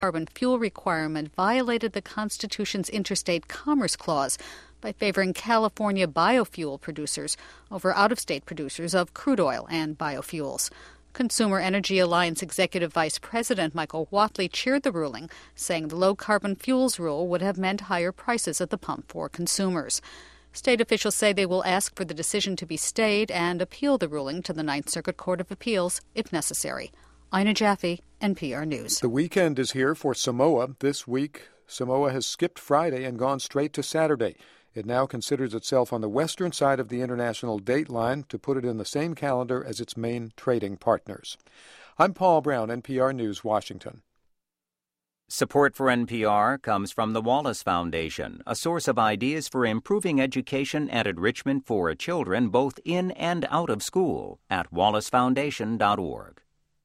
carbon fuel requirement violated the Constitution's interstate commerce clause by favoring California biofuel producers over out-of-state producers of crude oil and biofuels. Consumer Energy Alliance Executive Vice President Michael Whatley cheered the ruling, saying the low-carbon fuels rule would have meant higher prices at the pump for consumers. State officials say they will ask for the decision to be stayed and appeal the ruling to the Ninth Circuit Court of Appeals if necessary. Ina Jaffe, NPR News. The weekend is here for Samoa. This week, Samoa has skipped Friday and gone straight to Saturday. It now considers itself on the western side of the international date line to put it in the same calendar as its main trading partners. I'm Paul Brown, NPR News, Washington. Support for NPR comes from the Wallace Foundation, a source of ideas for improving education and enrichment for children both in and out of school at wallacefoundation.org.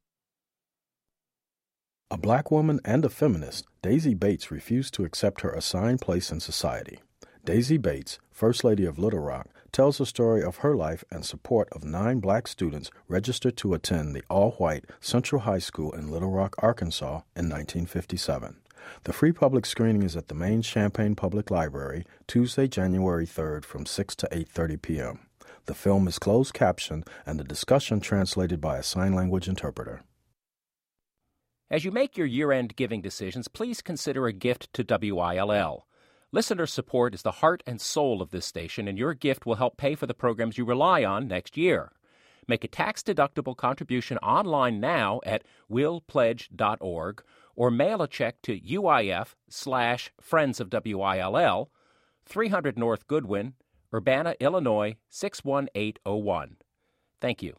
A black woman and a feminist, Daisy Bates refused to accept her assigned place in society. Daisy Bates, First Lady of Little Rock, tells the story of her life and support of 9 black students registered to attend the all-white Central High School in Little Rock, Arkansas in 1957. The free public screening is at the main Champaign Public Library, Tuesday, January 3rd from 6 to 8:30 p.m. The film is closed captioned and the discussion translated by a sign language interpreter. As you make your year-end giving decisions, please consider a gift to WILL. Listener support is the heart and soul of this station, and your gift will help pay for the programs you rely on next year. Make a tax-deductible contribution online now at willpledge.org or mail a check to UIF/Friends of WILL, 300 North Goodwin, Urbana, Illinois, 61801. Thank you.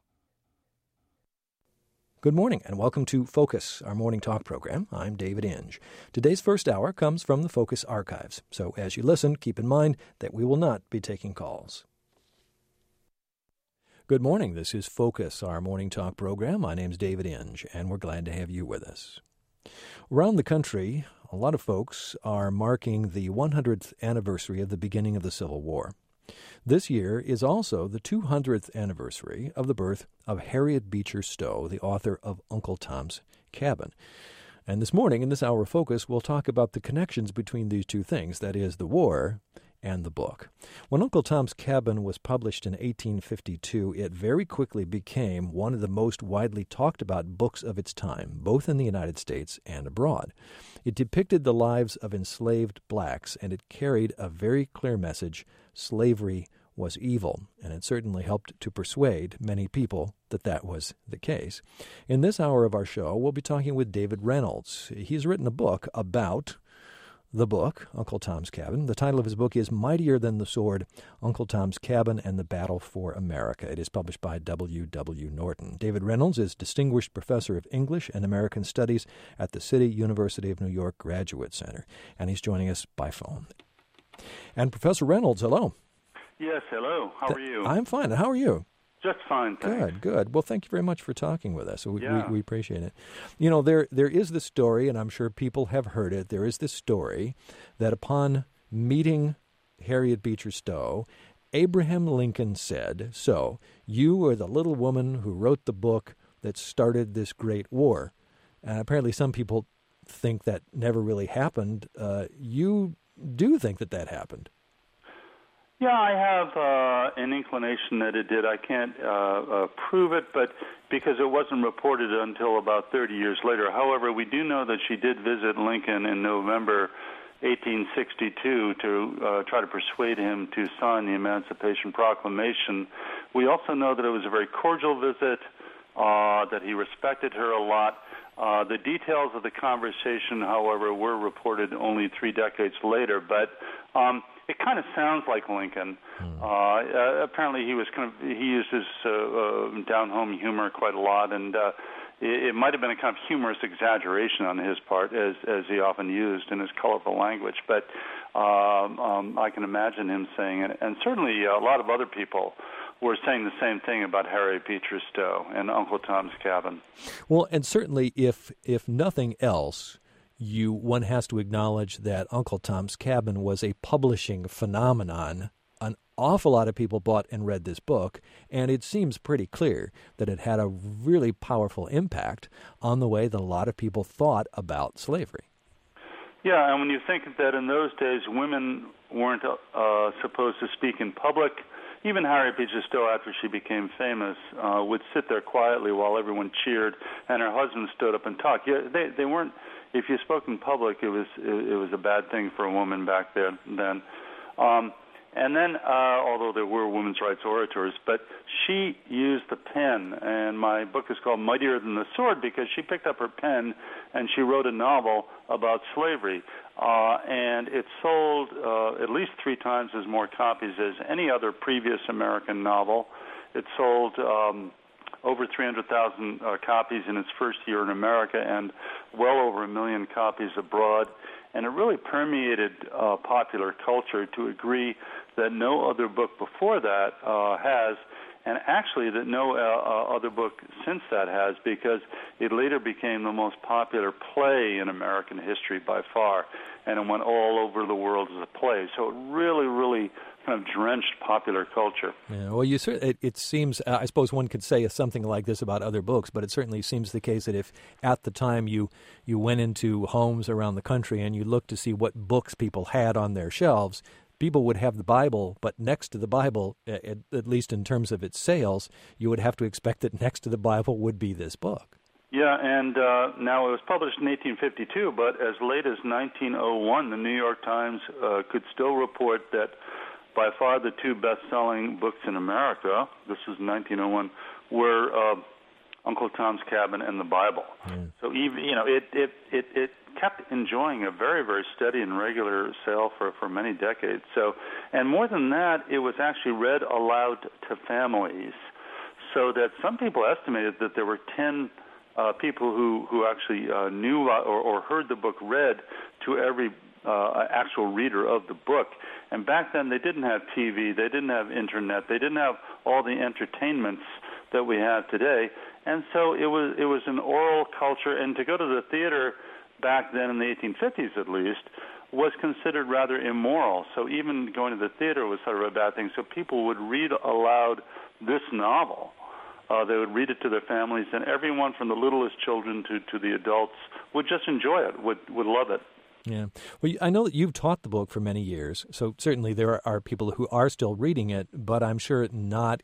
Good morning and welcome to Focus, our morning talk program. I'm David Inge. Today's first hour comes from the Focus archives, so as you listen, keep in mind that we will not be taking calls. Good morning. This is Focus, our morning talk program. My name's David Inge, and we're glad to have you with us. Around the country, a lot of folks are marking the 100th anniversary of the beginning of the Civil War. This year is also the 200th anniversary of the birth of Harriet Beecher Stowe, the author of Uncle Tom's Cabin. And this morning, in this hour of Focus, we'll talk about the connections between these two things, that is, the war and the book. When Uncle Tom's Cabin was published in 1852, it very quickly became one of the most widely talked about books of its time, both in the United States and abroad. It depicted the lives of enslaved blacks, and it carried a very clear message: slavery was evil, and it certainly helped to persuade many people that that was the case. In this hour of our show, we'll be talking with David Reynolds. He's written a book about the book, Uncle Tom's Cabin. The title of his book is Mightier Than the Sword, Uncle Tom's Cabin and the Battle for America. It is published by W.W. Norton. David Reynolds is Distinguished Professor of English and American Studies at the City University of New York Graduate Center, and he's joining us by phone. And Professor Reynolds, hello. Yes, hello. How are you? I'm fine. How are you? Just fine, thanks. Good. Well, thank you very much for talking with us. We appreciate it. You know, there is this story, and I'm sure people have heard it. There is this story that upon meeting Harriet Beecher Stowe, Abraham Lincoln said, "So, you are the little woman who wrote the book that started this great war." And apparently some people think that never really happened. You do think that happened. Yeah, I have an inclination that it did. I can't prove it, but because it wasn't reported until about 30 years later. However, we do know that she did visit Lincoln in November 1862 to try to persuade him to sign the Emancipation Proclamation. We also know that it was a very cordial visit, that he respected her a lot. The details of the conversation, however, were reported only 3 decades later, but it kind of sounds like Lincoln. Apparently, he used his down-home humor quite a lot, and it might have been a kind of humorous exaggeration on his part, as he often used in his colorful language. But I can imagine him saying it, and certainly a lot of other people were saying the same thing about Harriet Beecher Stowe and Uncle Tom's Cabin. Well, and certainly, if nothing else, one has to acknowledge that Uncle Tom's Cabin was a publishing phenomenon. An awful lot of people bought and read this book, and it seems pretty clear that it had a really powerful impact on the way that a lot of people thought about slavery. Yeah, and when you think that in those days women weren't supposed to speak in public, even Harriet Beecher Stowe, after she became famous, would sit there quietly while everyone cheered, and her husband stood up and talked. Yeah, they weren't. If you spoke in public, it was a bad thing for a woman back then. And then, although there were women's rights orators, but she used the pen, and my book is called Mightier Than the Sword because she picked up her pen and she wrote a novel about slavery. And it sold at least 3 times as more copies as any other previous American novel. It sold over 300,000 copies in its first year in America and well over 1 million copies abroad. And it really permeated popular culture to agree that no other book before that has, and actually that no other book since that has, because it later became the most popular play in American history by far, and it went all over the world as a play. So it really, really kind of drenched popular culture. Yeah, well, it seems, I suppose one could say something like this about other books, but it certainly seems the case that if at the time you went into homes around the country and you looked to see what books people had on their shelves, people would have the Bible, but next to the Bible, at least in terms of its sales, you would have to expect that next to the Bible would be this book. Yeah, and now it was published in 1852, but as late as 1901, the New York Times could still report that by far the 2 best-selling books in America, this was 1901, were Uncle Tom's Cabin and the Bible. Mm. So even it kept enjoying a very, very steady and regular sale for many decades. So, and more than that, it was actually read aloud to families, so that some people estimated that there were 10 people who actually knew or heard the book read to every actual reader of the book. And back then they didn't have TV, they didn't have internet, they didn't have all the entertainments that we have today. And so it was an oral culture, and to go to the theater back then in the 1850s at least was considered rather immoral. So even going to the theater was sort of a bad thing. So people would read aloud this novel. They would read it to their families, and everyone from the littlest children to the adults would just enjoy it, would love it. Yeah. Well, I know that you've taught the book for many years, so certainly there are people who are still reading it, but I'm sure not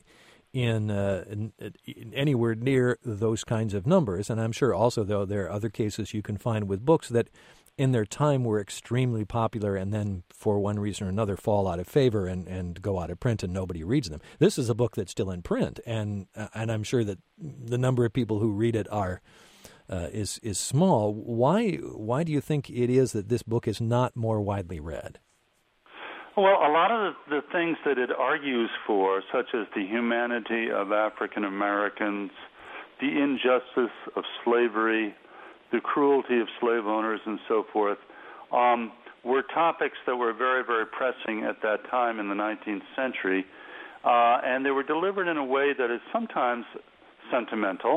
in anywhere near those kinds of numbers. And I'm sure also, though, there are other cases you can find with books that in their time were extremely popular and then for one reason or another fall out of favor and go out of print and nobody reads them. This is a book that's still in print, and I'm sure that the number of people who read it is small. Why do you think it is that this book is not more widely read? Well, a lot of the things that it argues for, such as the humanity of African Americans, the injustice of slavery, the cruelty of slave owners, and so forth, were topics that were very, very pressing at that time in the 19th century, and they were delivered in a way that is sometimes sentimental.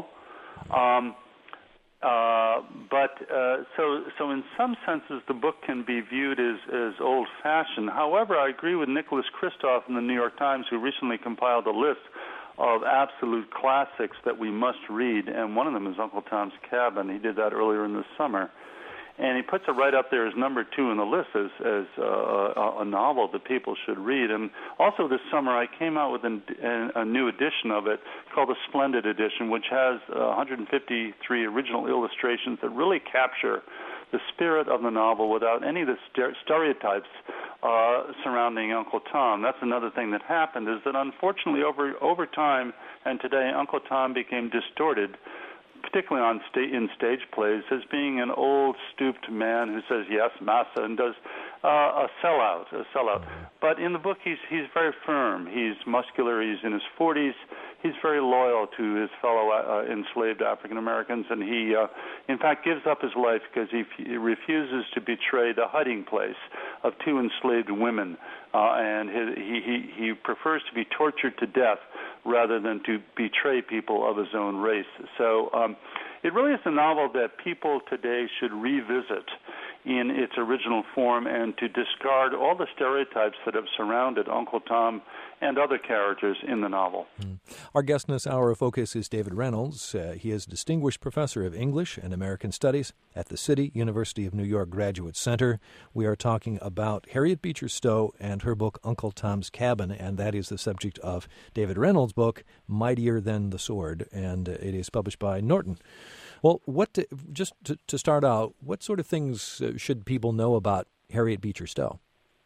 So in some senses, the book can be viewed as old-fashioned. However, I agree with Nicholas Kristof in the New York Times, who recently compiled a list of absolute classics that we must read, and one of them is Uncle Tom's Cabin. He did that earlier in the summer. And he puts it right up there as number 2 in the list as a novel that people should read. And also this summer I came out with a new edition of it called the Splendid Edition, which has 153 original illustrations that really capture the spirit of the novel without any of the stereotypes surrounding Uncle Tom. That's another thing that happened, is that unfortunately over time and today, Uncle Tom became distorted, particularly in stage plays, as being an old, stooped man who says, yes, massa, and does a sellout. But in the book, he's very firm. He's muscular. He's in his 40s. He's very loyal to his fellow enslaved African Americans, and he, in fact, gives up his life because he refuses to betray the hiding place of 2 enslaved women, and he prefers to be tortured to death rather than to betray people of his own race. So it really is a novel that people today should revisit in its original form and to discard all the stereotypes that have surrounded Uncle Tom and other characters in the novel. Our guest in this hour of focus is David Reynolds. He is Distinguished Professor of English and American Studies at the City University of New York Graduate Center. We are talking about Harriet Beecher Stowe and her book Uncle Tom's Cabin, and that is the subject of David Reynolds' book Mightier Than the Sword, and it is published by Norton. Well, just to start out, what sort of things should people know about Harriet Beecher Stowe?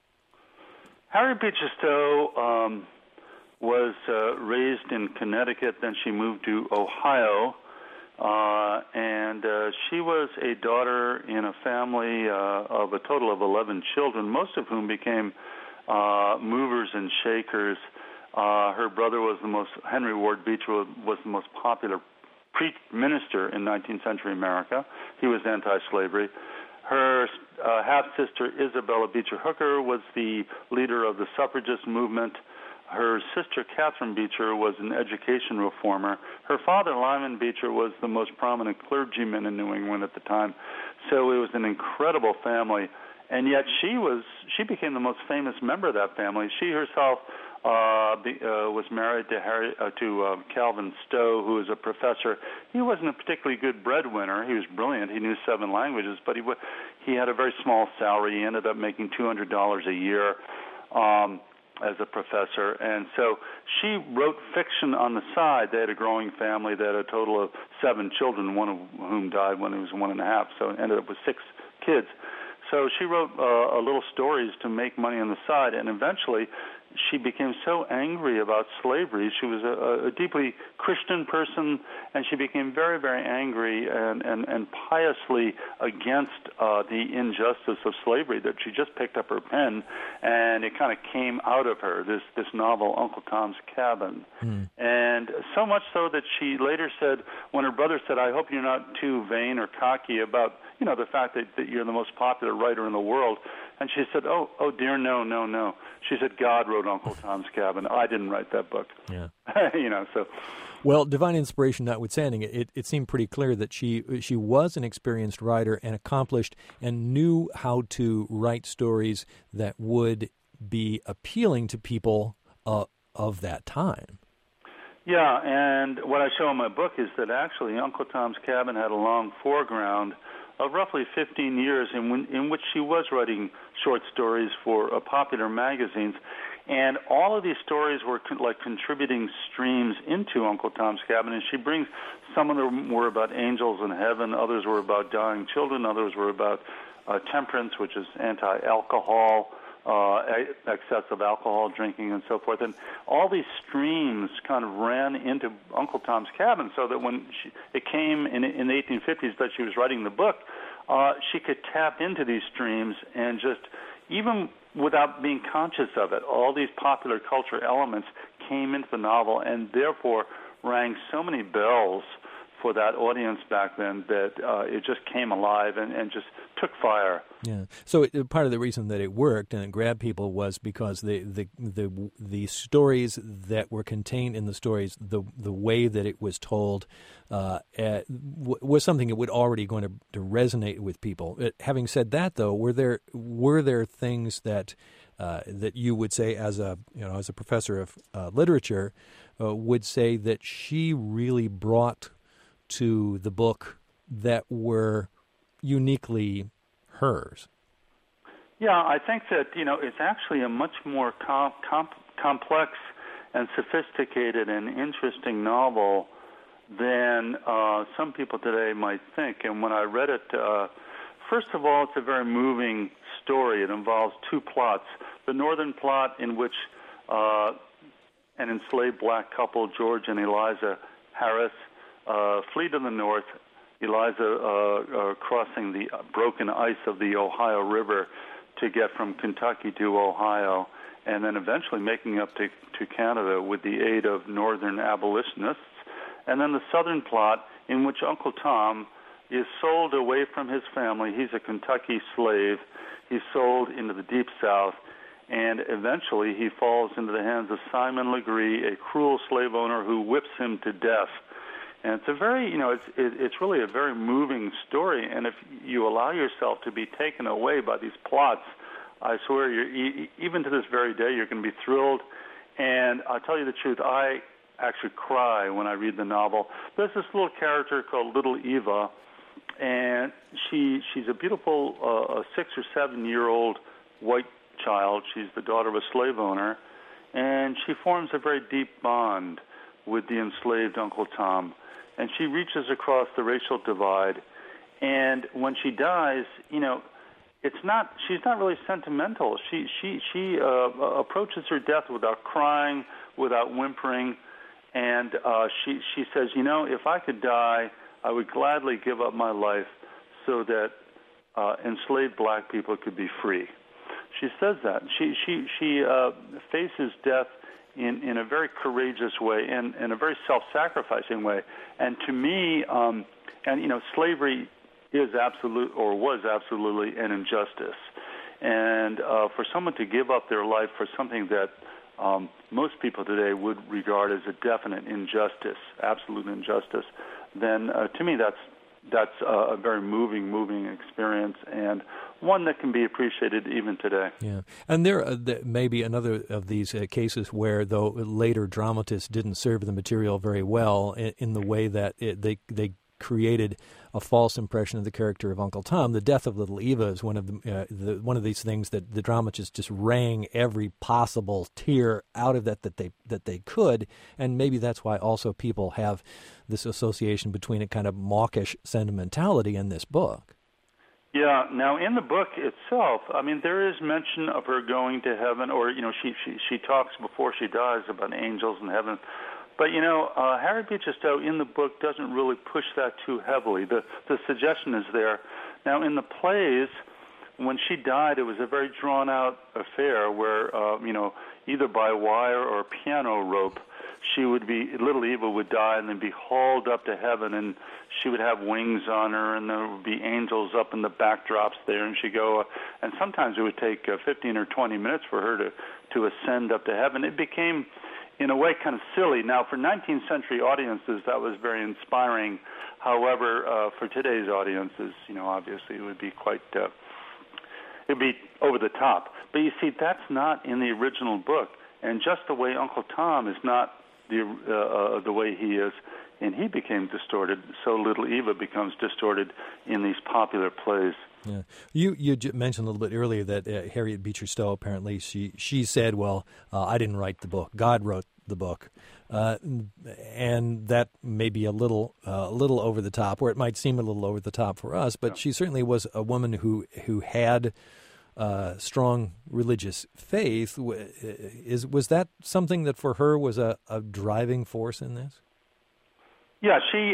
Harriet Beecher Stowe was raised in Connecticut, then she moved to Ohio, and she was a daughter in a family of a total of 11 children, most of whom became movers and shakers. Her brother Henry Ward Beecher was the most popular minister in 19th century America. He was anti-slavery. Her half-sister Isabella Beecher Hooker was the leader of the suffragist movement. Her sister Catherine Beecher was an education reformer. Her father Lyman Beecher was the most prominent clergyman in New England at the time. So it was an incredible family, and yet she became the most famous member of that family. She herself was married to Calvin Stowe, who was a professor. He wasn't a particularly good breadwinner. He was brilliant. He knew 7 languages, but he had a very small salary. He ended up making $200 a year as a professor. And so she wrote fiction on the side. They had a growing family. They had a total of 7 children, one of whom died when he was 1.5, so it ended up with 6 kids. So she wrote little stories to make money on the side, and eventually she became so angry about slavery. She was a deeply Christian person, and she became very, very angry and piously against the injustice of slavery that she just picked up her pen, and it kind of came out of her, this novel, Uncle Tom's Cabin. And so much so that she later said, when her brother said, I hope you're not too vain or cocky about the fact that you're the most popular writer in the world. And she said, oh dear, no. She said, God wrote Uncle Tom's Cabin. I didn't write that book. Yeah. So. Well, divine inspiration notwithstanding, it seemed pretty clear that she was an experienced writer and accomplished and knew how to write stories that would be appealing to people of that time. Yeah, and what I show in my book is that actually Uncle Tom's Cabin had a long foreground of roughly 15 years in which she was writing short stories for popular magazines. And all of these stories were like contributing streams into Uncle Tom's Cabin. And she brings, some of them were about angels in heaven, others were about dying children, others were about temperance, which is anti-alcohol, excessive alcohol drinking and so forth. And all these streams kind of ran into Uncle Tom's Cabin, so that when it came in the 1850s that she was writing the book, she could tap into these streams and just, even without being conscious of it, all these popular culture elements came into the novel and therefore rang so many bells for that audience back then that it just came alive and just took fire. Yeah. So part of the reason that it worked and it grabbed people was because the stories that were contained in the stories, the way that it was told, was something that would already going to resonate with people. Having said that, though, were there things that you would say as a professor of literature would say that she really brought to the book that were uniquely hers? Yeah, I think that, it's actually a much more complex and sophisticated and interesting novel than some people today might think. And when I read it, first of all, it's a very moving story. It involves 2 plots. The northern plot, in which an enslaved black couple, George and Eliza Harris, flee to the north, Eliza crossing the broken ice of the Ohio River to get from Kentucky to Ohio, and then eventually making up to Canada with the aid of northern abolitionists. And then the southern plot, in which Uncle Tom is sold away from his family. He's a Kentucky slave. He's sold into the Deep South, and eventually he falls into the hands of Simon Legree, a cruel slave owner who whips him to death. And it's a very, it's really a very moving story. And if you allow yourself to be taken away by these plots, I swear, even to this very day, you're going to be thrilled. And I'll tell you the truth, I actually cry when I read the novel. There's this little character called Little Eva, and she's a beautiful 6 or 7 year old white child. She's the daughter of a slave owner, and she forms a very deep bond with the enslaved Uncle Tom. And she reaches across the racial divide. And when she dies, she's not really sentimental. She approaches her death without crying, without whimpering, and she says, if I could die, I would gladly give up my life so that enslaved black people could be free. She says that. She faces death in a very courageous way and in a very self-sacrificing way. And to me, slavery is was absolutely an injustice. And for someone to give up their life for something that most people today would regard as a definite injustice, absolute injustice, then to me that's a very moving experience, and one that can be appreciated even today. Yeah, and there may be another of these cases where, though later dramatists didn't serve the material very well in the way that they created a false impression of the character of Uncle Tom. The death of Little Eva is one of one of these things that the dramatists just wrang every possible tear out of that they could, and maybe that's why also people have this association between a kind of mawkish sentimentality in this book. Yeah. Now, in the book itself, there is mention of her going to heaven, or she talks before she dies about angels in heaven. But, Harriet Beecher Stowe in the book doesn't really push that too heavily. The suggestion is there. Now, in the plays, when she died, it was a very drawn-out affair where, either by wire or piano rope, Little Eva would die and then be hauled up to heaven, and she would have wings on her, and there would be angels up in the backdrops there, and she'd go, and sometimes it would take 15 or 20 minutes for her to ascend up to heaven. It became, in a way, kind of silly. Now, for 19th century audiences, that was very inspiring. However, for today's audiences, obviously it would be quite, it'd be over the top. But you see, that's not in the original book. And just the way Uncle Tom is not the way he is, and he became distorted, so Little Eva becomes distorted in these popular plays. Yeah, you mentioned a little bit earlier that Harriet Beecher Stowe, apparently she said, well, I didn't write the book, God wrote the book, and that may be a little over the top, or it might seem a little over the top for us, but she certainly was a woman who had strong religious faith. Was that something that for her was a driving force in this? Yeah, she,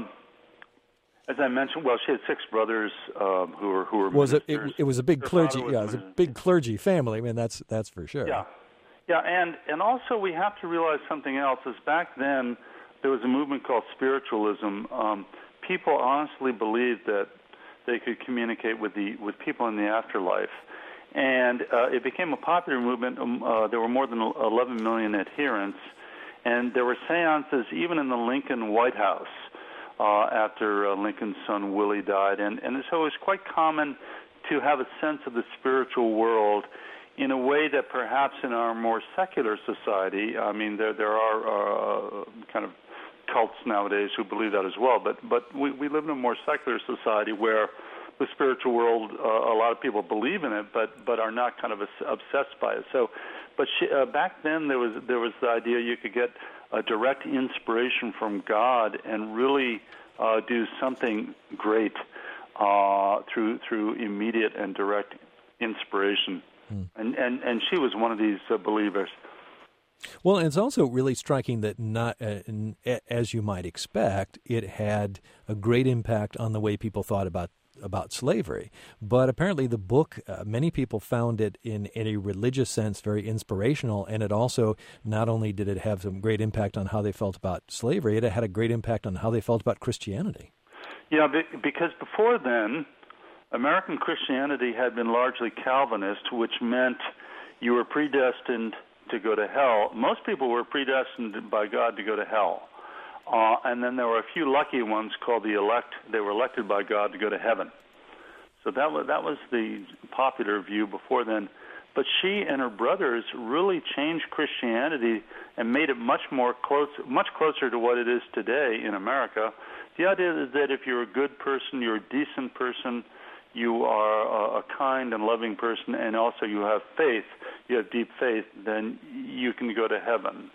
as I mentioned, she had 6 brothers who were ministers. It was a big clergy. Yeah, it was a big clergy family. That's for sure. Yeah, and also we have to realize something else. Is back then there was a movement called spiritualism. People honestly believed that they could communicate with people in the afterlife. And it became a popular movement. There were more than 11 million adherents, and there were seances even in the Lincoln White House after Lincoln's son Willie died. And so it was quite common to have a sense of the spiritual world in a way that perhaps in our more secular society, there are kind of cults nowadays who believe that as well, but we live in a more secular society where the spiritual world, a lot of people believe in it, but are not kind of obsessed by it. So, back then there was the idea you could get a direct inspiration from God and really do something great through immediate and direct inspiration. And she was one of these believers. Well, it's also really striking that not, as you might expect, it had a great impact on the way people thought about slavery. But apparently the book, many people found it in a religious sense very inspirational, and it also, not only did it have some great impact on how they felt about slavery, it had a great impact on how they felt about Christianity. Yeah, because before then, American Christianity had been largely Calvinist, which meant you were predestined to go to hell. Most people were predestined by God to go to hell. And then there were a few lucky ones called the elect. They were elected by God to go to heaven. So that was the popular view before then. But she and her brothers really changed Christianity and made it much closer to what it is today in America. The idea is that if you're a good person, you're a decent person, you are a kind and loving person, and also you have faith, you have deep faith, then you can go to heaven.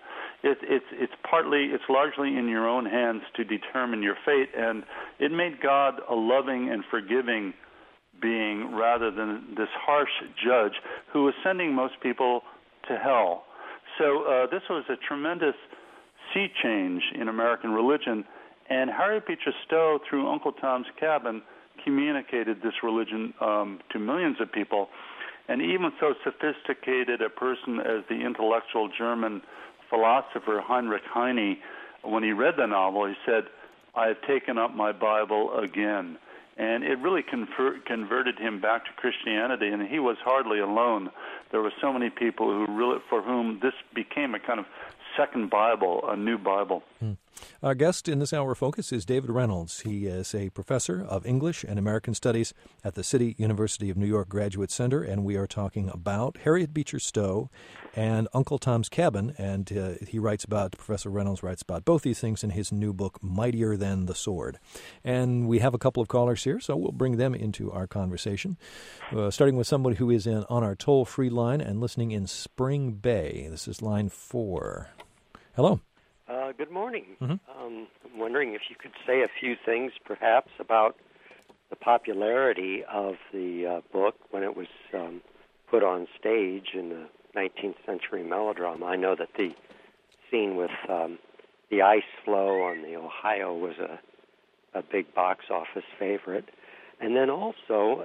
It's largely in your own hands to determine your fate, and it made God a loving and forgiving being rather than this harsh judge who was sending most people to hell. So this was a tremendous sea change in American religion, and Harriet Beecher Stowe, through Uncle Tom's Cabin, communicated this religion to millions of people. And even so sophisticated a person as the intellectual German philosopher Heinrich Heine, when he read the novel, he said, "I have taken up my Bible again." And it really converted him back to Christianity, and he was hardly alone. There were so many people for whom this became a kind of second Bible, a new Bible. Our guest in this hour of Focus is David Reynolds. He is a professor of English and American Studies at the City University of New York Graduate Center, and we are talking about Harriet Beecher Stowe and Uncle Tom's Cabin. And Professor Reynolds writes about both these things in his new book, Mightier Than the Sword. And we have a couple of callers here, so we'll bring them into our conversation, starting with somebody who is on our toll-free line and listening in Spring Bay. This is line 4. Hello. Good morning. Mm-hmm. I'm wondering if you could say a few things, perhaps, about the popularity of the book when it was put on stage in the 19th century melodrama. I know that the scene with the ice floe on the Ohio was a big box office favorite. And then also,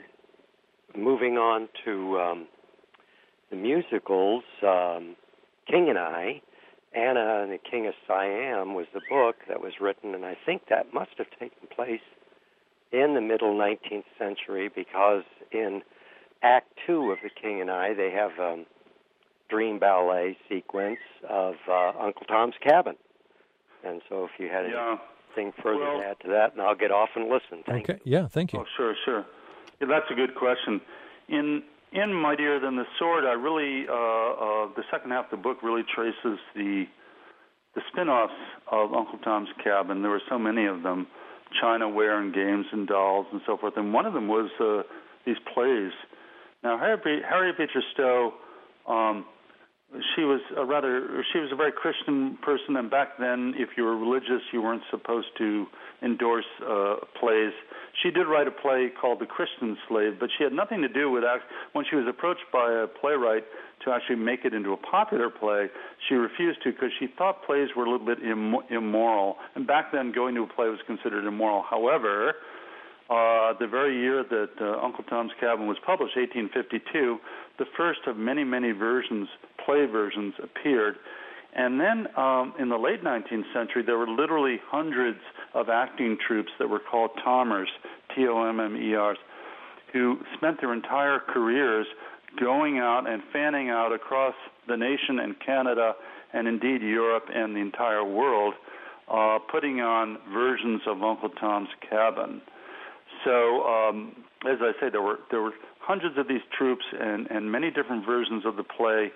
moving on to the musicals, King and I, Anna and the King of Siam was the book that was written, and I think that must have taken place in the middle 19th century, because in Act 2 of The King and I, they have a dream ballet sequence of Uncle Tom's Cabin. And so if you had anything further to add to that, and I'll get off and listen. Thank you. Yeah, thank you. Oh, sure. Yeah, that's a good question. In Mightier Than the Sword, I really the second half of the book really traces the spin-offs of Uncle Tom's Cabin. There were so many of them, China Ware and Games and Dolls and so forth, and one of them was these plays. Now, Harriet Beecher Stowe, she was a very Christian person, and back then, if you were religious, you weren't supposed to endorse plays. She did write a play called The Christian Slave, but she had nothing to do with when she was approached by a playwright to actually make it into a popular play, she refused to because she thought plays were a little bit immoral. And back then, going to a play was considered immoral. However, the very year that Uncle Tom's Cabin was published, 1852, the first of many, many play versions appeared. And then in the late 19th century, there were literally hundreds of acting troupes that were called Tommers, T-O-M-M-E-Rs, who spent their entire careers going out and fanning out across the nation and Canada and indeed Europe and the entire world, putting on versions of Uncle Tom's Cabin. So, as I say, there were hundreds of these troupes and many different versions of the play.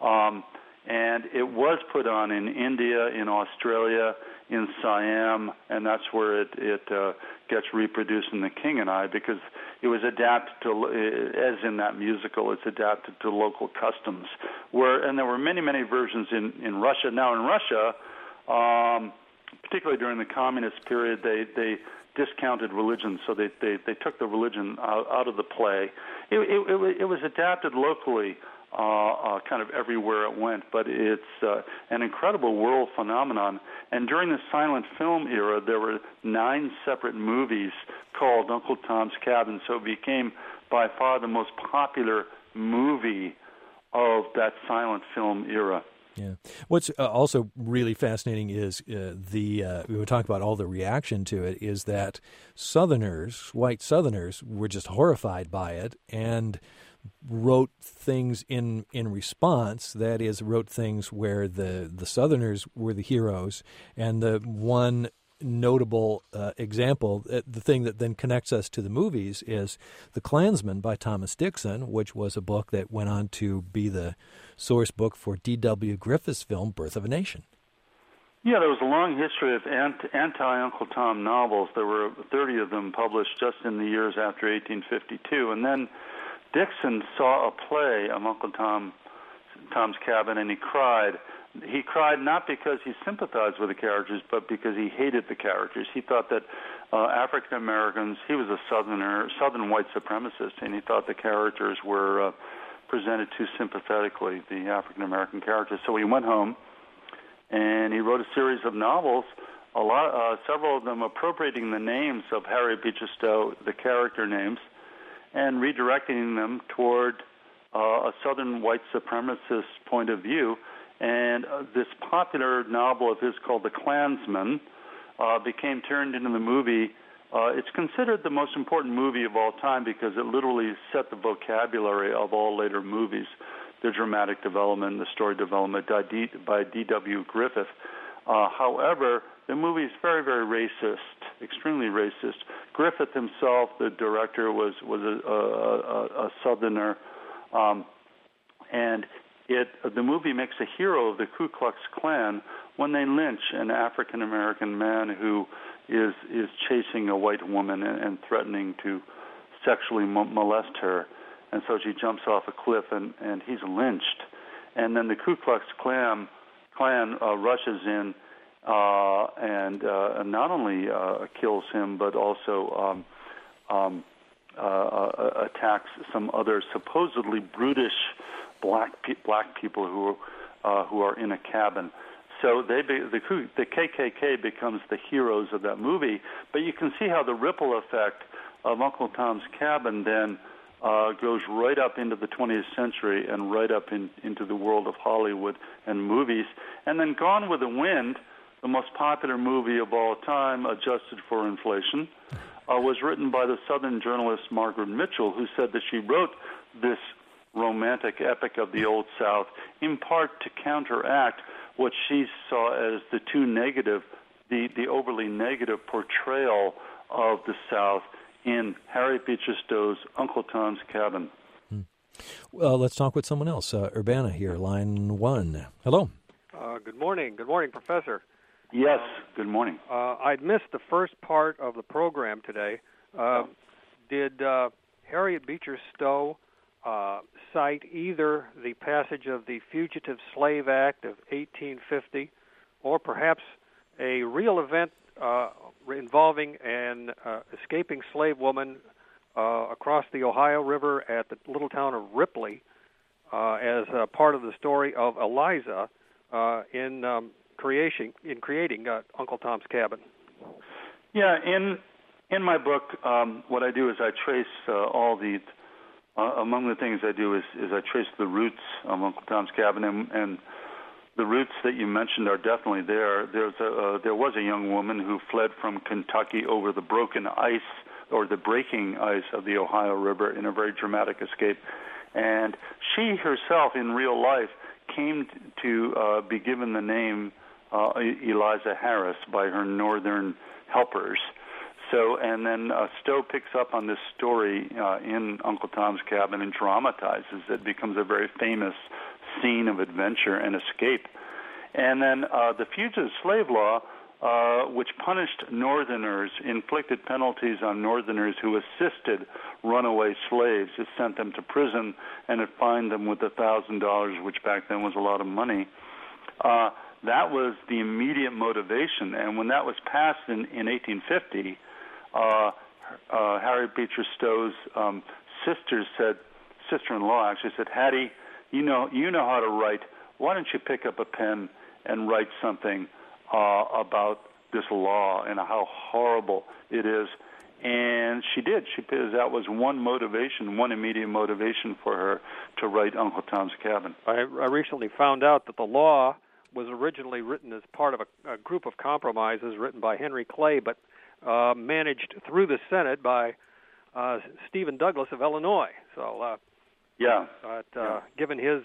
And it was put on in India, in Australia, in Siam, and that's where it gets reproduced in The King and I, because it was adapted to, as in that musical, it's adapted to local customs. And there were many, many versions in Russia. Now, in Russia, particularly during the communist period, they discounted religion, so they took the religion out of the play. It was adapted locally, kind of everywhere it went, but it's an incredible world phenomenon. And during the silent film era, there were 9 separate movies called Uncle Tom's Cabin, so it became by far the most popular movie of that silent film era. Yeah. What's also really fascinating is we were talking about all the reaction to it, is that white Southerners, were just horrified by it, and wrote things in response. That is, wrote things where the Southerners were the heroes, and the one notable example, the thing that then connects us to the movies, is The Klansman by Thomas Dixon, which was a book that went on to be the source book for D.W. Griffith's film Birth of a Nation. Yeah, there was a long history of anti-Uncle Tom novels. There were 30 of them published just in the years after 1852. And then Dixon saw a play of Uncle Tom's Cabin, and he cried. He cried not because he sympathized with the characters, but because he hated the characters. He thought that African Americans, he was a Southern white supremacist, and he thought the characters were presented too sympathetically, the African American characters. So he went home and he wrote a series of novels, several of them appropriating the names of Harriet Beecher Stowe, the character names, and redirecting them toward a Southern white supremacist point of view. And this popular novel of his called The Klansman became turned into the movie. It's considered the most important movie of all time because it literally set the vocabulary of all later movies, the dramatic development, the story development by D.W. Griffith. However, the movie is very, very racist, extremely racist. Griffith himself, the director, was a Southerner, and the movie makes a hero of the Ku Klux Klan when they lynch an African American man who is chasing a white woman and threatening to sexually molest her, and so she jumps off a cliff and he's lynched, and then the Ku Klux Klan rushes in and not only kills him but also attacks some other supposedly brutish black people who are in a cabin. So the KKK becomes the heroes of that movie. But you can see how the ripple effect of Uncle Tom's Cabin then goes right up into the 20th century and right up into the world of Hollywood and movies. And then Gone with the Wind, the most popular movie of all time, adjusted for inflation, was written by the Southern journalist Margaret Mitchell, who said that she wrote this romantic epic of the Old South in part to counteract what she saw as the overly negative portrayal of the South in Harriet Beecher Stowe's Uncle Tom's Cabin. Well, let's talk with someone else. Urbana here, line 1. Hello. Good morning. Good morning, Professor. Yes, good morning. I'd missed the first part of the program today. Did Harriet Beecher Stowe cite either the passage of the Fugitive Slave Act of 1850 or perhaps a real event involving an escaping slave woman across the Ohio River at the little town of Ripley as a part of the story of Eliza in creating Uncle Tom's Cabin? Yeah, in my book, what I do is I trace all the among the things I do is I trace the roots of Uncle Tom's Cabin, and the roots that you mentioned are definitely there. There was a young woman who fled from Kentucky over the broken ice or the breaking ice of the Ohio River in a very dramatic escape, and she herself in real life came to be given the name Eliza Harris by her northern helpers. So, and then Stowe picks up on this story in Uncle Tom's Cabin and dramatizes it. Becomes a very famous scene of adventure and escape. And then the Fugitive Slave Law, which punished Northerners, inflicted penalties on Northerners who assisted runaway slaves. It sent them to prison and it fined them with $1,000, which back then was a lot of money. That was the immediate motivation. And when that was passed in 1850, Harriet Beecher Stowe's sister-in-law actually said, "Hattie, you know how to write. Why don't you pick up a pen and write something about this law and how horrible it is?" And she did. That was one immediate motivation for her to write Uncle Tom's Cabin. I recently found out that the law was originally written as part of a group of compromises written by Henry Clay, but managed through the Senate by Stephen Douglas of Illinois. So Yeah. But given his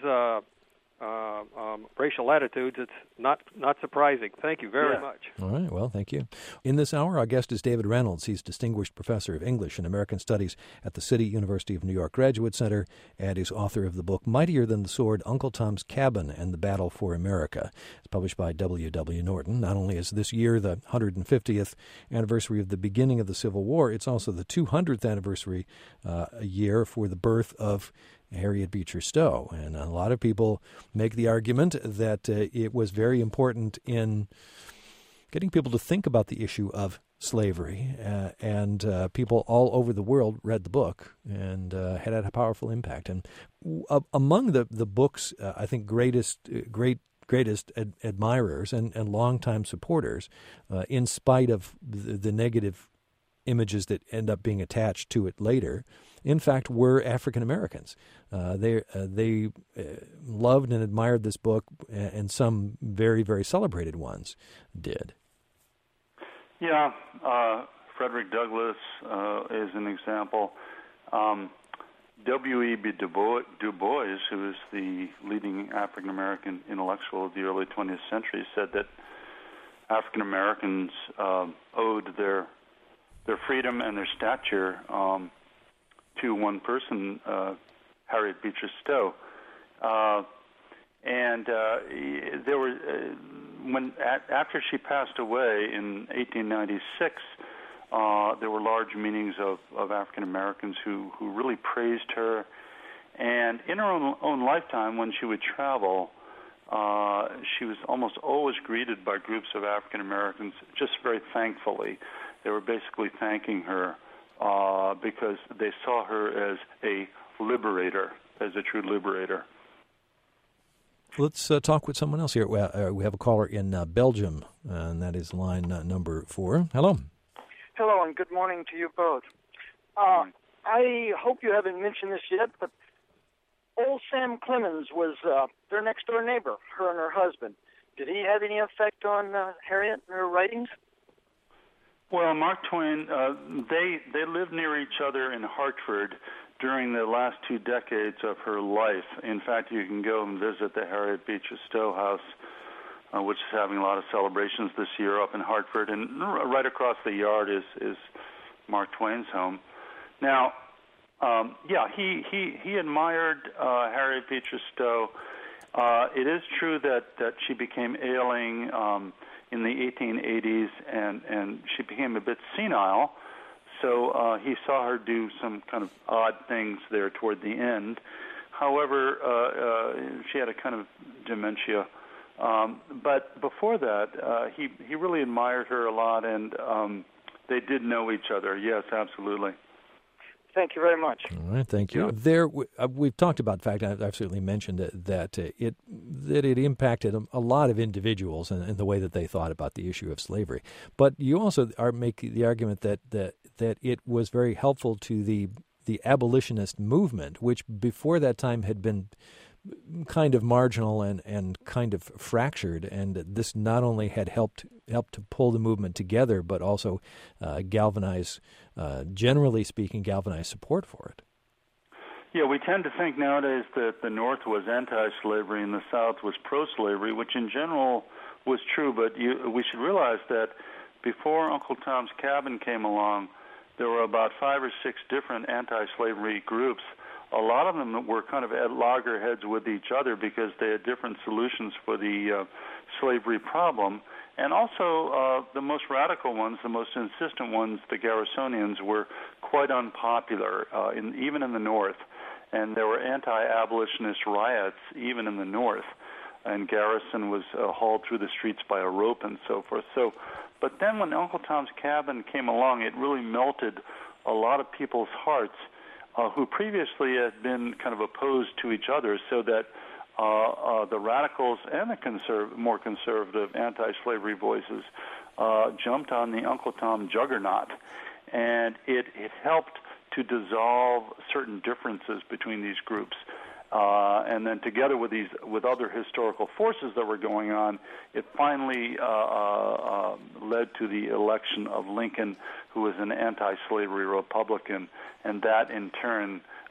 racial attitudes, it's not surprising. Thank you very much. All right, well, thank you. In this hour, our guest is David Reynolds. He's Distinguished Professor of English and American Studies at the City University of New York Graduate Center and is author of the book Mightier Than the Sword, Uncle Tom's Cabin and the Battle for America. It's published by W.W. Norton. Not only is this year the 150th anniversary of the beginning of the Civil War, it's also the 200th anniversary year for the birth of Harriet Beecher Stowe. And a lot of people make the argument that it was very important in getting people to think about the issue of slavery, and people all over the world read the book and had a powerful impact. And among the book's, I think, greatest admirers and longtime supporters, in spite of the negative images that end up being attached to it later, in fact, were African Americans. They loved and admired this book, and some very, very celebrated ones did. Yeah, Frederick Douglass is an example. W.E.B. Du Bois, who was the leading African American intellectual of the early 20th century, said that African Americans owed their freedom and their stature to one person, Harriet Beecher Stowe, and there were after she passed away in 1896, there were large meetings of African Americans who really praised her, and in her own lifetime, when she would travel, she was almost always greeted by groups of African Americans just very thankfully. They were basically thanking her because they saw her as a liberator, as a true liberator. Let's talk with someone else here. We have a caller in Belgium, and that is line number 4. Hello. Hello, and good morning to you both. I hope you haven't mentioned this yet, but old Sam Clemens was their next-door neighbor, her and her husband. Did he have any effect on Harriet and her writings? Well, Mark Twain, they lived near each other in Hartford during the last 2 decades of her life. In fact, you can go and visit the Harriet Beecher Stowe house, which is having a lot of celebrations this year up in Hartford, and right across the yard is Mark Twain's home. Now, he admired Harriet Beecher Stowe. It is true that she became ailing in the 1880s, and she became a bit senile. So he saw her do some kind of odd things there toward the end. However, she had a kind of dementia. But before that, he really admired her a lot, and they did know each other. Yes, absolutely. Thank you very much. All right, thank you. There, we've talked about the fact, I've certainly mentioned that it impacted a lot of individuals in the way that they thought about the issue of slavery. But you also make the argument that it was very helpful to the abolitionist movement, which before that time had been kind of marginal and kind of fractured, and this not only had helped to pull the movement together, but also generally speaking, galvanize support for it. Yeah, we tend to think nowadays that the North was anti-slavery and the South was pro-slavery, which in general was true, but we should realize that before Uncle Tom's Cabin came along, there were about 5 or 6 different anti-slavery groups. A lot of them were kind of at loggerheads with each other because they had different solutions for the slavery problem. And also the most radical ones, the most insistent ones, the Garrisonians, were quite unpopular, even in the North. And there were anti-abolitionist riots even in the North. And Garrison was hauled through the streets by a rope and so forth. But then when Uncle Tom's Cabin came along, it really melted a lot of people's hearts who previously had been kind of opposed to each other, so that the radicals and the more conservative anti-slavery voices jumped on the Uncle Tom juggernaut, and it helped to dissolve certain differences between these groups. And then together with other historical forces that were going on, it finally led to the election of Lincoln, who was an anti-slavery Republican, and that in turn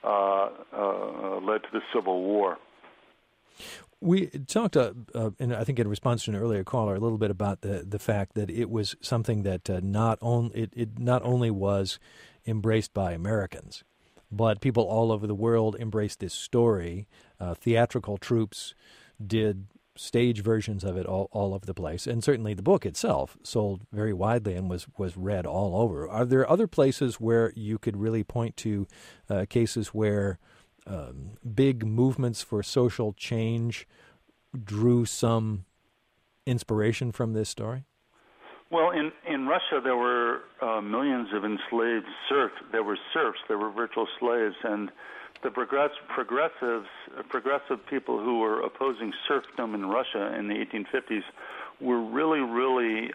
led to the Civil War. We talked, and I think in response to an earlier caller, a little bit about the fact that it was something that not only was embraced by Americans, but people all over the world embraced this story. Theatrical troupes did stage versions of it all over the place, and certainly the book itself sold very widely and was read all over. Are there other places where you could really point to cases where big movements for social change drew some inspiration from this story? Well, in Russia, there were millions of enslaved serfs. There were virtual slaves, and the progressive people who were opposing serfdom in Russia in the 1850s were really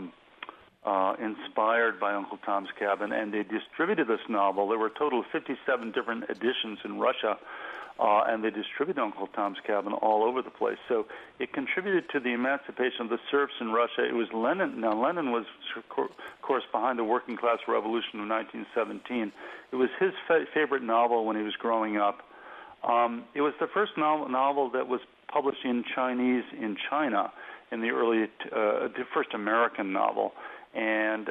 inspired by Uncle Tom's Cabin, and they distributed this novel. There were a total of 57 different editions in Russia, and they distributed Uncle Tom's Cabin all over the place. So it contributed to the emancipation of the serfs in Russia. It was Lenin. Now, Lenin was, of course, behind the working class revolution of 1917. It was his favorite novel when he was growing up. It was the first novel that was published in Chinese in China, in the first American novel, and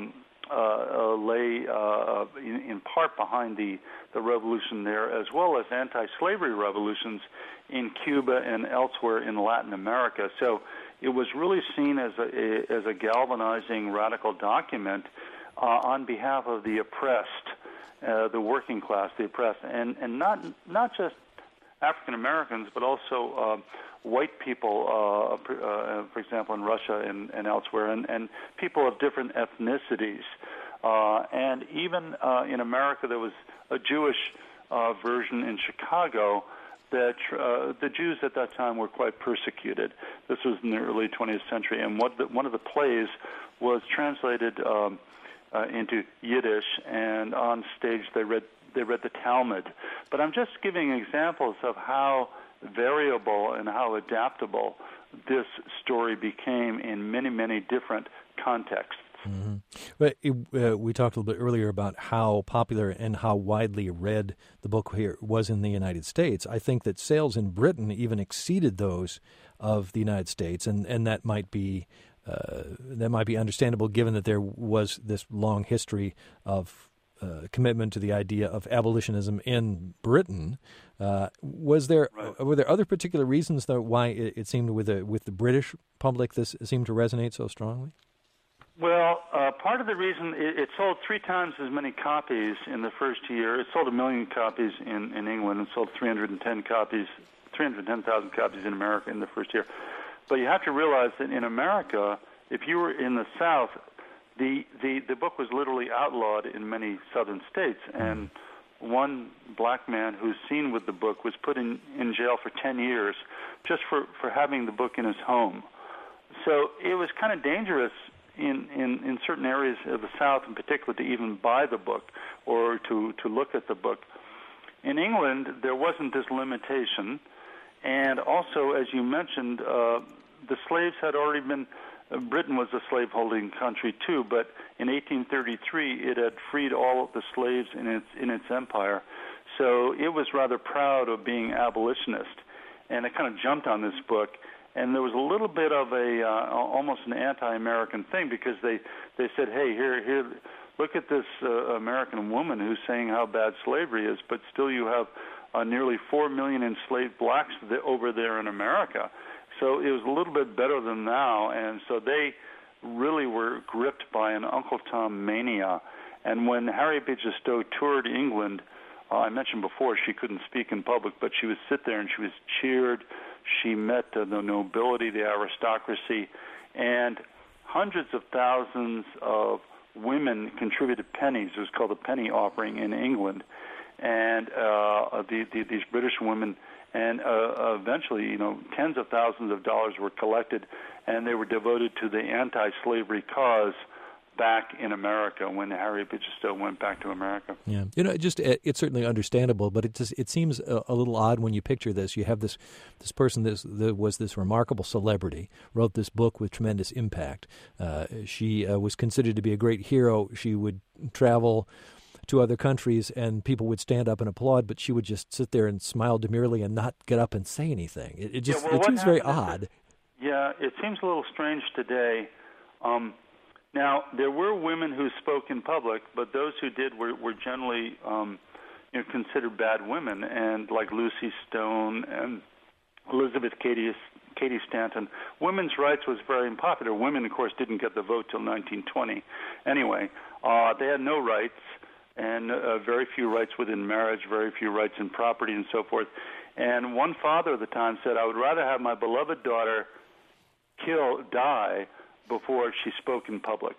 lay in part behind the revolution there, as well as anti-slavery revolutions in Cuba and elsewhere in Latin America. So it was really seen as a galvanizing radical document on behalf of the oppressed, the working class, the oppressed, and not just African Americans, but also white people, for example, in Russia and elsewhere, and people of different ethnicities. And even in America, there was a Jewish version in Chicago that the Jews at that time were quite persecuted. This was in the early 20th century, and one of the plays was translated into Yiddish, and on stage they read the Talmud. But I'm just giving examples of how variable and how adaptable this story became in many, many different contexts. Mm-hmm. But we talked a little bit earlier about how popular and how widely read the book here was in the United States. I think that sales in Britain even exceeded those of the United States, and that might be understandable given that there was this long history of commitment to the idea of abolitionism in Britain. Were there other particular reasons though why it seemed with the British public this seemed to resonate so strongly? Well, part of the reason it sold 3 times as many copies in the first year. It sold 1 million copies in England and sold 310,000 copies in America in the first year. But you have to realize that in America, if you were in the South, the book was literally outlawed in many southern states, and one black man who's seen with the book was put in jail for 10 years just for having the book in his home. So it was kind of dangerous in certain areas of the South in particular to even buy the book or to look at the book. In England, there wasn't this limitation, and also, as you mentioned, the slaves had already been Britain was a slaveholding country too, but in 1833 it had freed all of the slaves in its empire. So it was rather proud of being abolitionist, and it kind of jumped on this book. And there was a little bit of almost an anti-American thing because they said, hey, here, look at this American woman who's saying how bad slavery is, but still you have nearly 4 million enslaved blacks over there in America. So it was a little bit better than now, and so they really were gripped by an Uncle Tom mania. And when Harriet Beecher Stowe toured England, I mentioned before she couldn't speak in public, but she would sit there and she was cheered. She met the nobility, the aristocracy, and hundreds of thousands of women contributed pennies. It was called the penny offering in England, and these British women. And eventually, tens of thousands of dollars were collected, and they were devoted to the anti-slavery cause back in America when Harriet Beecher Stowe went back to America. Yeah, it's certainly understandable, but it seems a little odd when you picture this. You have this person that was this remarkable celebrity, wrote this book with tremendous impact. She was considered to be a great hero. She would travel to other countries, and people would stand up and applaud, but she would just sit there and smile demurely and not get up and say anything. It seems very odd. Yeah, it seems a little strange today. Now, there were women who spoke in public, but those who did were generally considered bad women, and like Lucy Stone and Elizabeth Cady Stanton. Women's rights was very unpopular. Women, of course, didn't get the vote till 1920. Anyway, they had no rights, and very few rights within marriage, very few rights in property, and so forth. And one father at the time said, "I would rather have my beloved daughter die before she spoke in public."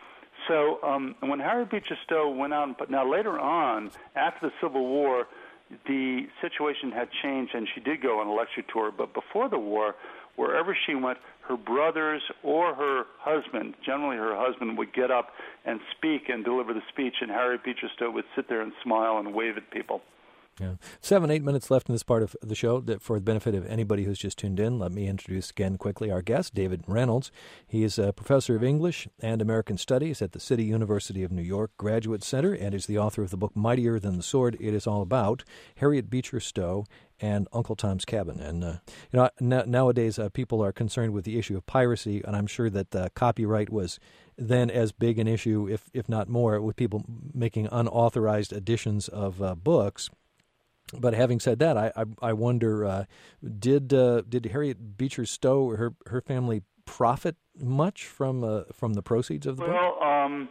So when Harriet Beecher Stowe went out, now later on, after the Civil War, the situation had changed, and she did go on a lecture tour. But before the war, wherever she went, her brothers or her husband, generally her husband, would get up and speak and deliver the speech, and Harriet Beecher Stowe would sit there and smile and wave at people. Yeah. 7-8 minutes left in this part of the show. For the benefit of anybody who's just tuned in, let me introduce again quickly our guest, David Reynolds. He is a professor of English and American Studies at the City University of New York Graduate Center and is the author of the book Mightier Than the Sword. It is all about Harriet Beecher Stowe and Uncle Tom's Cabin. And nowadays people are concerned with the issue of piracy, and I'm sure that copyright was then as big an issue, if not more, with people making unauthorized editions of books. But having said that, I wonder, did Harriet Beecher Stowe or her family profit much from the proceeds of the book? Well,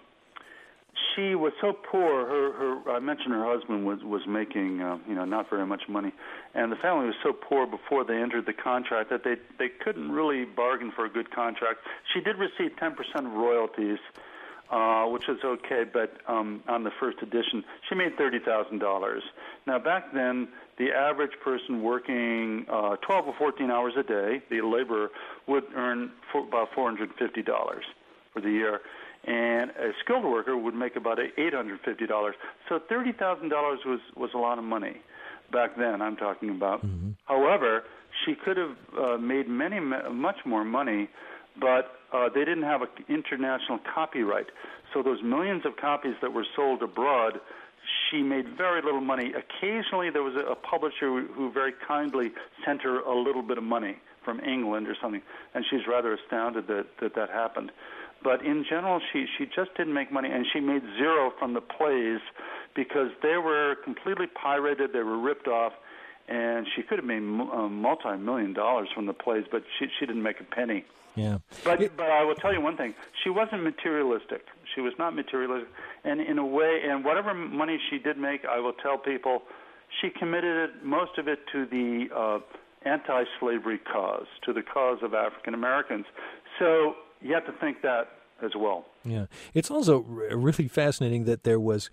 she was so poor. I mentioned her husband was making not very much money, and the family was so poor before they entered the contract that they couldn't really bargain for a good contract. She did receive 10% of royalties, which is okay, but on the first edition, she made $30,000. Now, back then, the average person working 12 or 14 hours a day, the laborer, would earn about $450 for the year, and a skilled worker would make about $850. So $30,000 was a lot of money back then, I'm talking about. Mm-hmm. However, she could have made much more money, but they didn't have an international copyright. So those millions of copies that were sold abroad, she made very little money. Occasionally there was a publisher who very kindly sent her a little bit of money from England or something, and she's rather astounded that happened. But in general, she just didn't make money, and she made zero from the plays because they were completely pirated, they were ripped off, and she could have made multi-million dollars from the plays, but she didn't make a penny. Yeah. But I will tell you one thing. She wasn't materialistic. She was not materialistic. And in a way, and whatever money she did make, I will tell people, she committed most of it to the anti-slavery cause, to the cause of African Americans. So you have to think that as well. Yeah. It's also really fascinating that there was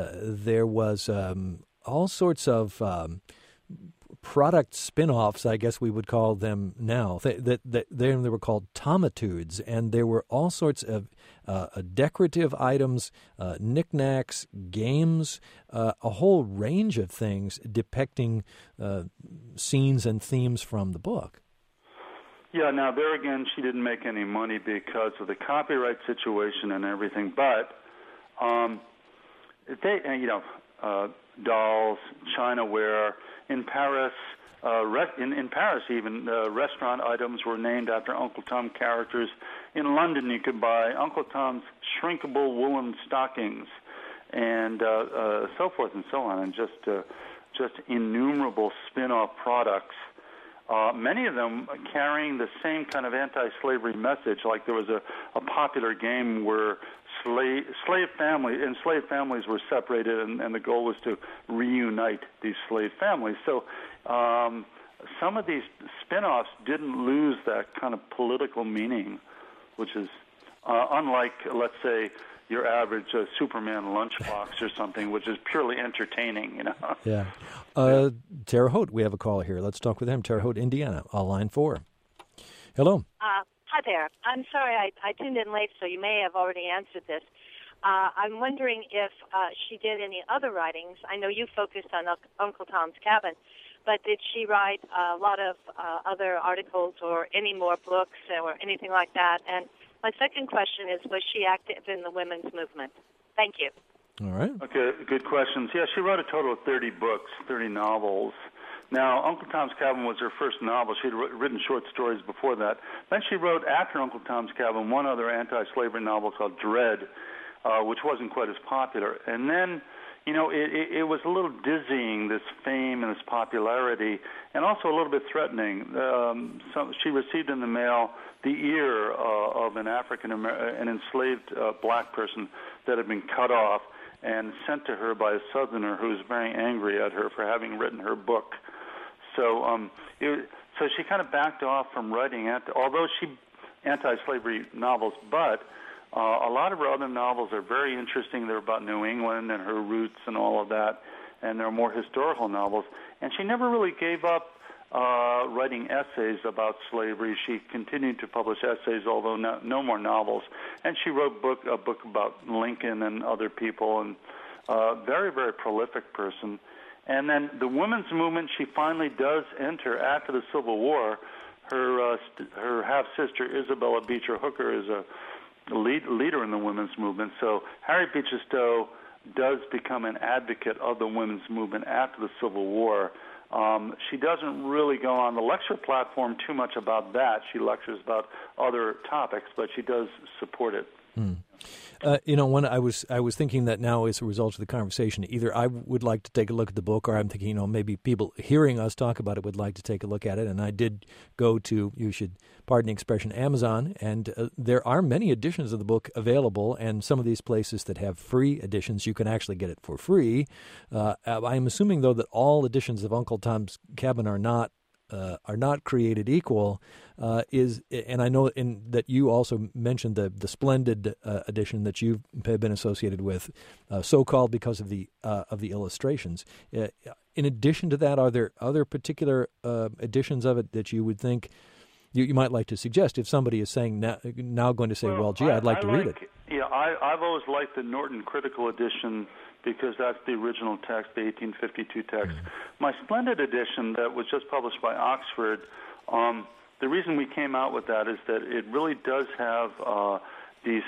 all sorts of product spin-offs, I guess we would call them now. They were called Tomitudes, and there were all sorts of decorative items, knickknacks, games, a whole range of things depicting scenes and themes from the book. Yeah, now there again, she didn't make any money because of the copyright situation and everything, but dolls, chinaware. In Paris, in Paris even, restaurant items were named after Uncle Tom characters. In London, you could buy Uncle Tom's shrinkable woolen stockings, and so forth and so on, and just innumerable spin-off products. Many of them carrying the same kind of anti-slavery message. Like there was a popular game where enslaved families were separated, and the goal was to reunite these slave families. So some of these spin-offs didn't lose that kind of political meaning, which is unlike, let's say, your average Superman lunchbox or something, which is purely entertaining, Yeah. Terre Haute, we have a caller here. Let's talk with him. Terre Haute, Indiana, line 4. Hello. Hi there. I'm sorry I tuned in late, so you may have already answered this. I'm wondering if she did any other writings. I know you focused on Uncle Tom's Cabin, but did she write a lot of other articles or any more books or anything like that? And my second question is, was she active in the women's movement? Thank you. All right. Okay, good questions. Yeah, she wrote a total of 30 books, 30 novels. Now, Uncle Tom's Cabin was her first novel. She had written short stories before that. Then she wrote, after Uncle Tom's Cabin, one other anti-slavery novel called Dread, which wasn't quite as popular. And then, it was a little dizzying, this fame and this popularity, and also a little bit threatening. She received in the mail the ear of an an enslaved black person that had been cut off and sent to her by a Southerner who was very angry at her for having written her book. So she kind of backed off from writing although she anti-slavery novels, but a lot of her other novels are very interesting. They're about New England and her roots and all of that, and they're more historical novels. And she never really gave up writing essays about slavery. She continued to publish essays, although no more novels. And she wrote a book about Lincoln and other people, and very, very prolific person. And then the women's movement, she finally does enter after the Civil War. Her half-sister, Isabella Beecher Hooker, is a leader in the women's movement. So Harriet Beecher Stowe does become an advocate of the women's movement after the Civil War. She doesn't really go on the lecture platform too much about that. She lectures about other topics, but she does support it. When I was thinking that now as a result of the conversation, either I would like to take a look at the book, or I'm thinking, maybe people hearing us talk about it would like to take a look at it. And I did go to, you should pardon the expression, Amazon, and there are many editions of the book available, and some of these places that have free editions, you can actually get it for free. I'm assuming, though, that all editions of Uncle Tom's Cabin are not created equal, and I know that you also mentioned the splendid edition that you've been associated with, so-called because of the illustrations. In addition to that, are there other particular editions of it that you would think you might like to suggest if somebody is saying now going to say, I'd like to read it? Yeah, I've always liked the Norton Critical Edition, because that's the original text, the 1852 text. My splendid edition that was just published by Oxford, the reason we came out with that is that it really does have these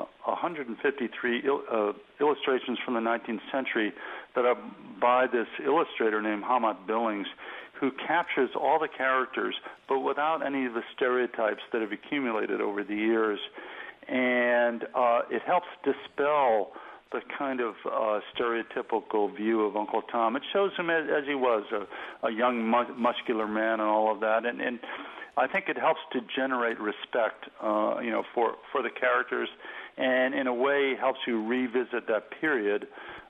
153 illustrations from the 19th century that are by this illustrator named Hamot Billings, who captures all the characters, but without any of the stereotypes that have accumulated over the years. And it helps dispel the kind of stereotypical view of Uncle Tom. It shows him as he was, a young, muscular man and all of that. And I think it helps to generate respect, for the characters, and in a way helps you revisit that period.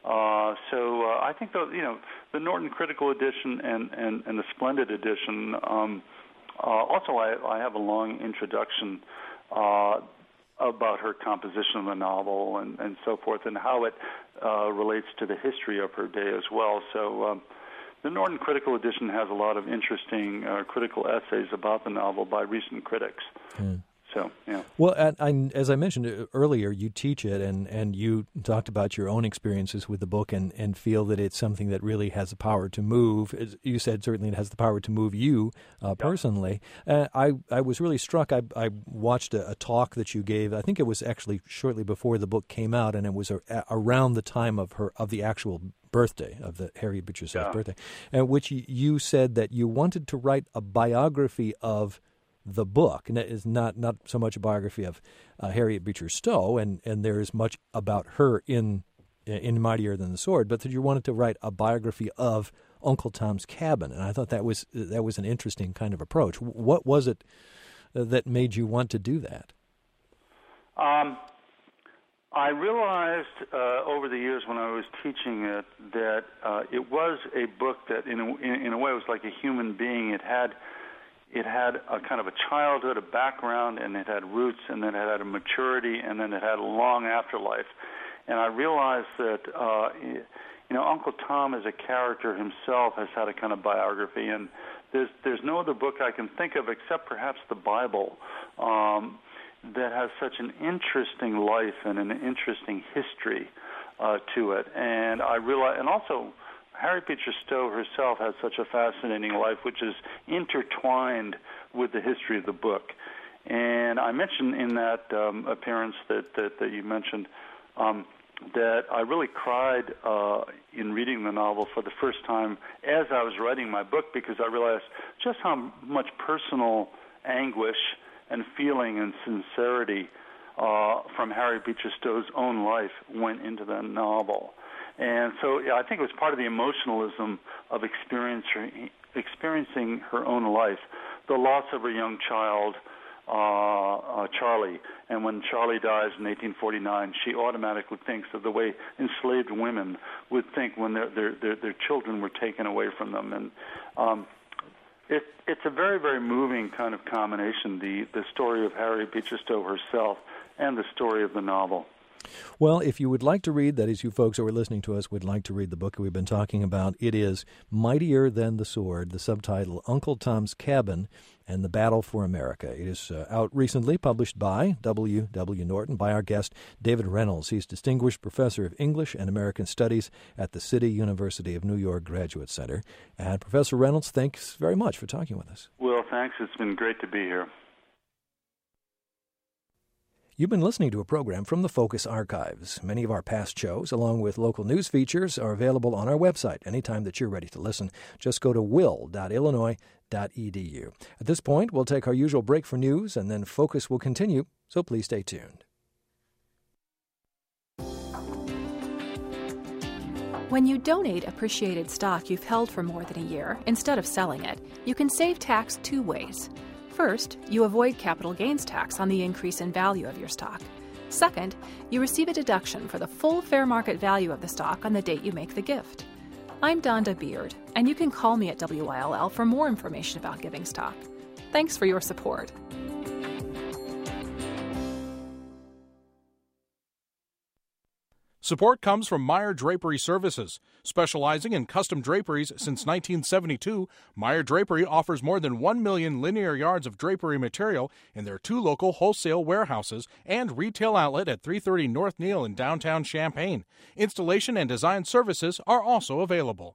So I think the Norton Critical Edition and the Splendid Edition. Also, I have a long introduction about her composition of the novel and so forth, and how it relates to the history of her day as well. So the Norton Critical Edition has a lot of interesting critical essays about the novel by recent critics. So, yeah. Well, as I mentioned earlier, you teach it, and you talked about your own experiences with the book and feel that it's something that really has the power to move. As you said, certainly it has the power to move you personally. I was really struck. I watched a talk that you gave. I think it was actually shortly before the book came out, and it was around the time of the actual birthday, of the Harriet Beecher Stowe's birthday, in which you said that you wanted to write a biography of the book, and it is not so much a biography of Harriet Beecher Stowe, and there is much about her in Mightier Than the Sword, but that you wanted to write a biography of Uncle Tom's Cabin, and I thought that was an interesting kind of approach. What was it that made you want to do that? I realized over the years when I was teaching it that it was a book that, in a way, was like a human being. It had a kind of a childhood, a background, and it had roots, and then it had a maturity, and then it had a long afterlife. And I realized that, Uncle Tom as a character himself has had a kind of biography, and there's no other book I can think of except perhaps the Bible that has such an interesting life and an interesting history to it. And I realized, and also, Harriet Beecher Stowe herself has such a fascinating life, which is intertwined with the history of the book. And I mentioned in that appearance that you mentioned that I really cried in reading the novel for the first time as I was writing my book, because I realized just how much personal anguish and feeling and sincerity from Harriet Beecher Stowe's own life went into the novel. And so I think it was part of the emotionalism of experiencing her own life, the loss of her young child, Charlie. And when Charlie dies in 1849, she automatically thinks of the way enslaved women would think when their children were taken away from them. And it's a very, very moving kind of combination, the story of Harriet Beecher Stowe herself and the story of the novel. Well, if you would like to read, that is, you folks who are listening to us would like to read the book we've been talking about, it is Mightier Than the Sword, the subtitle Uncle Tom's Cabin and the Battle for America. It is out recently, published by W. Norton, by our guest, David Reynolds. He's Distinguished Professor of English and American Studies at the City University of New York Graduate Center. And Professor Reynolds, thanks very much for talking with us. Well, thanks. It's been great to be here. You've been listening to a program from the Focus Archives. Many of our past shows, along with local news features, are available on our website anytime that you're ready to listen. Just go to will.illinois.edu. At this point, we'll take our usual break for news, and then Focus will continue, so please stay tuned. When you donate appreciated stock you've held for more than a year, instead of selling it, you can save tax two ways. First, you avoid capital gains tax on the increase in value of your stock. Second, you receive a deduction for the full fair market value of the stock on the date you make the gift. I'm Donda Beard, and you can call me at WILL for more information about giving stock. Thanks for your support. Support comes from Meyer Drapery Services. Specializing in custom draperies since 1972, Meyer Drapery offers more than 1 million linear yards of drapery material in their 2 local wholesale warehouses and retail outlet at 330 North Neal in downtown Champaign. Installation and design services are also available.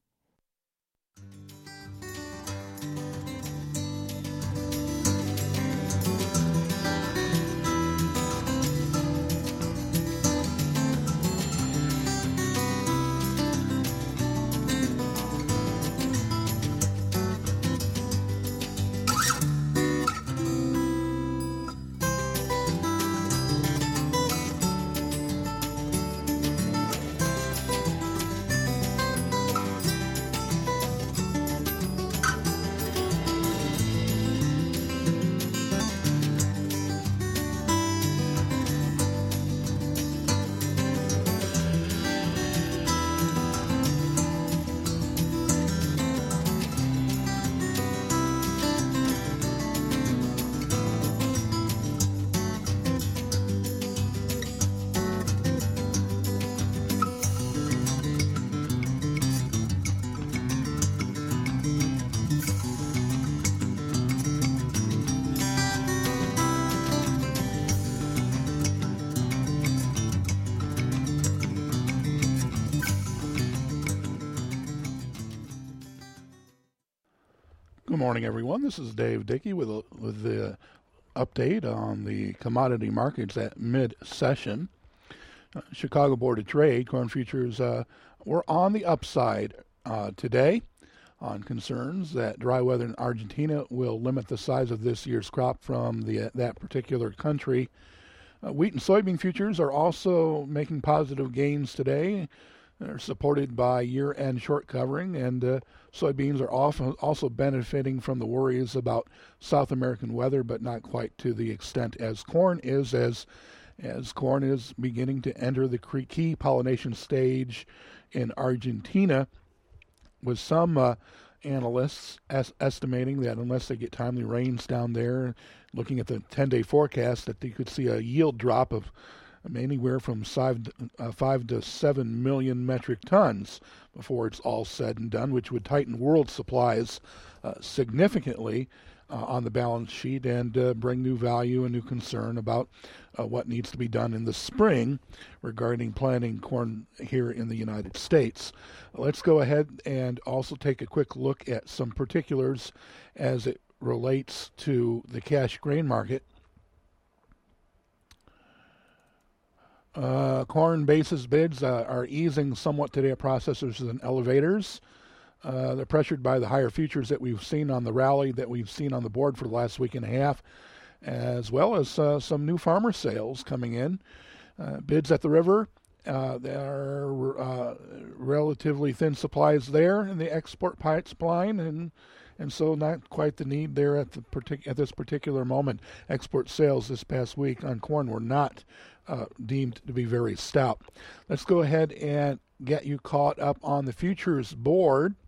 Good morning, everyone. This is Dave Dickey with the update on the commodity markets at mid-session. Chicago Board of Trade corn futures were on the upside today on concerns that dry weather in Argentina will limit the size of this year's crop from that particular country. Wheat and soybean futures are also making positive gains today. They're supported by year-end short covering, and soybeans are also benefiting from the worries about South American weather, but not quite to the extent as corn is, as corn is beginning to enter the key pollination stage in Argentina, with some analysts estimating that unless they get timely rains down there, looking at the 10-day forecast, that they could see a yield drop of anywhere from 5 to 7 million metric tons before it's all said and done, which would tighten world supplies significantly on the balance sheet and bring new value and new concern about what needs to be done in the spring regarding planting corn here in the United States. Let's go ahead and also take a quick look at some particulars as it relates to the cash grain market. Corn basis bids are easing somewhat today at processors and elevators. They're pressured by the higher futures that we've seen on the rally that we've seen on the board for the last week and a half, as well as some new farmer sales coming in. Bids at the river, there are relatively thin supplies there in the export pipeline, and so not quite the need there at this particular moment. Export sales this past week on corn were not deemed to be very stout. Let's go ahead and get you caught up on the futures board.